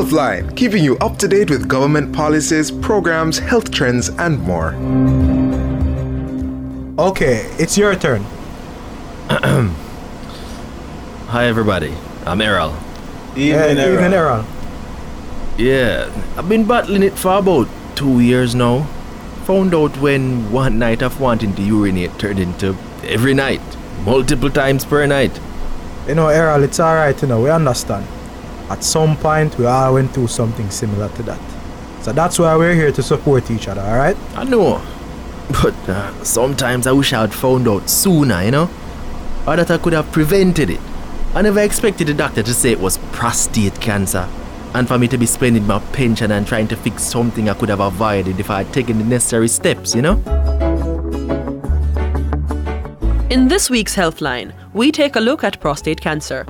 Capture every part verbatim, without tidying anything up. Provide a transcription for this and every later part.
Healthline, keeping you up to date with government policies, programs, health trends, and more. Okay, it's your turn. Hi everybody, I'm Errol. Evening, uh, Evening Errol. Yeah, I've been battling it for about two years now. Found out when one night of wanting to urinate turned into every night, multiple times per night. You know, Errol, it's alright, you know, we understand. At some point, we all went through something similar to that. So that's why we're here to support each other, alright? I know, but uh, sometimes I wish I had found out sooner, you know? Or that I could have prevented it. I never expected the doctor to say it was prostate cancer, and for me to be spending my pension and trying to fix something I could have avoided if I had taken the necessary steps, you know? In this week's Healthline, we take a look at prostate cancer.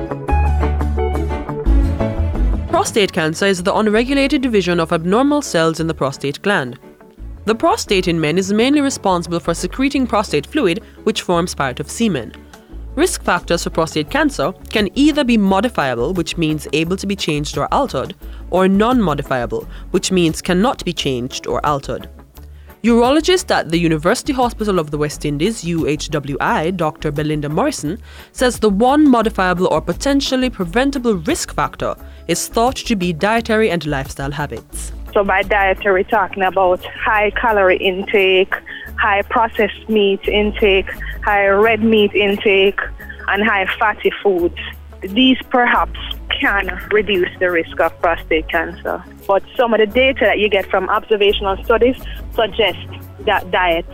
Prostate cancer is the unregulated division of abnormal cells in the prostate gland. The prostate in men is mainly responsible for secreting prostate fluid, which forms part of semen. Risk factors for prostate cancer can either be modifiable, which means able to be changed or altered, or non-modifiable, which means cannot be changed or altered. Urologist at the University Hospital of the West Indies, U H W I, Doctor Belinda Morrison, says the one modifiable or potentially preventable risk factor is thought to be dietary and lifestyle habits. So by dietary, we're talking about high calorie intake, high processed meat intake, high red meat intake, and high fatty foods. These perhaps can reduce the risk of prostate cancer. But some of the data that you get from observational studies suggest that diet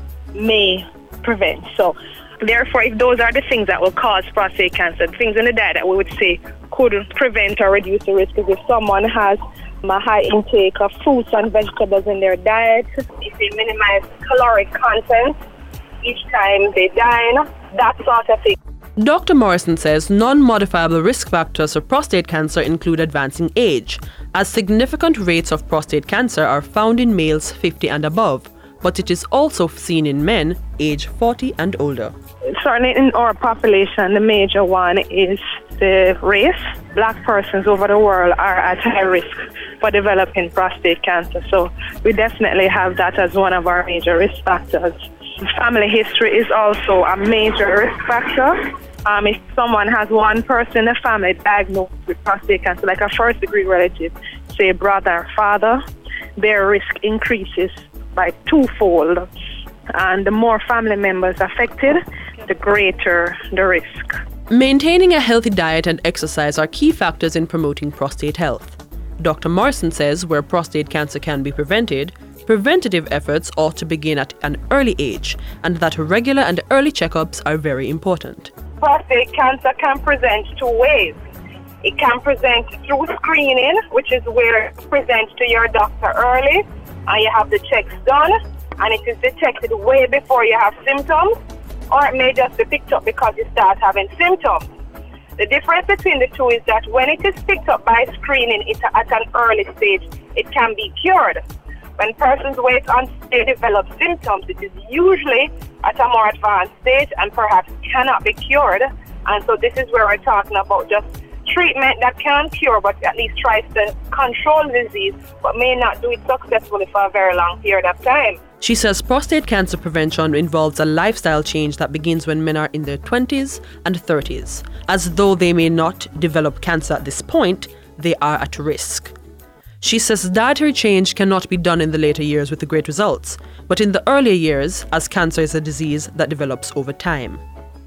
may prevent. So therefore, if those are the things that will cause prostate cancer, things in the diet that we would say could prevent or reduce the risk is if someone has a high intake of fruits and vegetables in their diet, if they minimize caloric content each time they dine, that sort of thing. Doctor Morrison says non-modifiable risk factors for prostate cancer include advancing age, as significant rates of prostate cancer are found in males fifty and above, but it is also seen in men age forty and older. Certainly in our population, the major one is the race. Black persons over the world are at high risk for developing prostate cancer, so we definitely have that as one of our major risk factors. Family history is also a major risk factor. Um, if someone has one person in the family diagnosed with prostate cancer, like a first-degree relative, say brother or father, their risk increases by twofold. And the more family members affected, the greater the risk. Maintaining a healthy diet and exercise are key factors in promoting prostate health. Doctor Morrison says where prostate cancer can be prevented, preventative efforts ought to begin at an early age, and that regular and early checkups are very important. Prostate cancer can present two ways. It can present through screening, which is where it presents to your doctor early, and you have the checks done, and it is detected way before you have symptoms, or it may just be picked up because you start having symptoms. The difference between the two is that when it is picked up by screening it at an early stage, it can be cured. When persons wait until they develop symptoms, it is usually at a more advanced stage and perhaps cannot be cured. And so this is where we're talking about just treatment that can cure, but at least tries to control the disease, but may not do it successfully for a very long period of time. She says prostate cancer prevention involves a lifestyle change that begins when men are in their twenties and thirties. As though they may not develop cancer at this point, they are at risk. She says dietary change cannot be done in the later years with great results, but in the earlier years, as cancer is a disease that develops over time.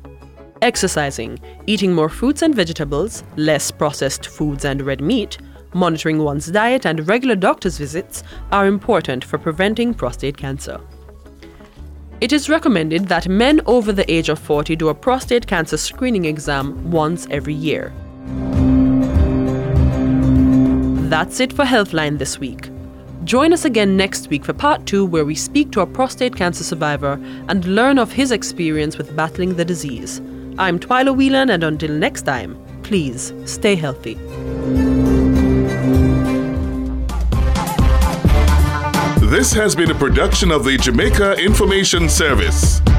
Exercising, eating more fruits and vegetables, less processed foods and red meat, monitoring one's diet and regular doctor's visits are important for preventing prostate cancer. It is recommended that men over the age of forty do a prostate cancer screening exam once every year. That's it for Healthline this week. Join us again next week for part two, where we speak to a prostate cancer survivor and learn of his experience with battling the disease. I'm Twyla Whelan, and until next time, please stay healthy. This has been a production of the Jamaica Information Service.